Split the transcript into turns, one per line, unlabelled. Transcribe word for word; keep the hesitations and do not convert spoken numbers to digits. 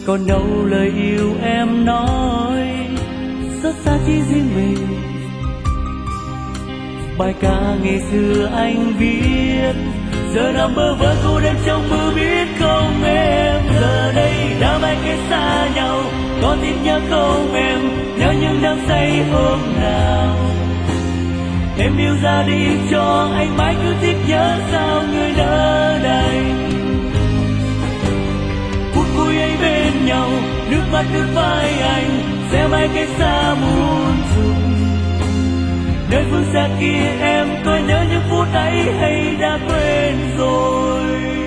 còn đâu lời yêu em nói rất xa chỉ riêng mình. Bài ca ngày xưa anh viết giờ nằm bơ vơ cô đơn trong mơ, biết không em giờ đây đã mãi cách xa nhau, có tin nhớ không em, nhớ những đắm say hôm nào em yêu ra đi cho anh mãi cứ thích nhớ sao người đỡ đành. Phút cuối ấy bên nhau nước mắt nước vai anh sẽ mãi cách xa muôn trùng. Nơi phương xa kia em có nhớ những phút ấy hay đã quên rồi?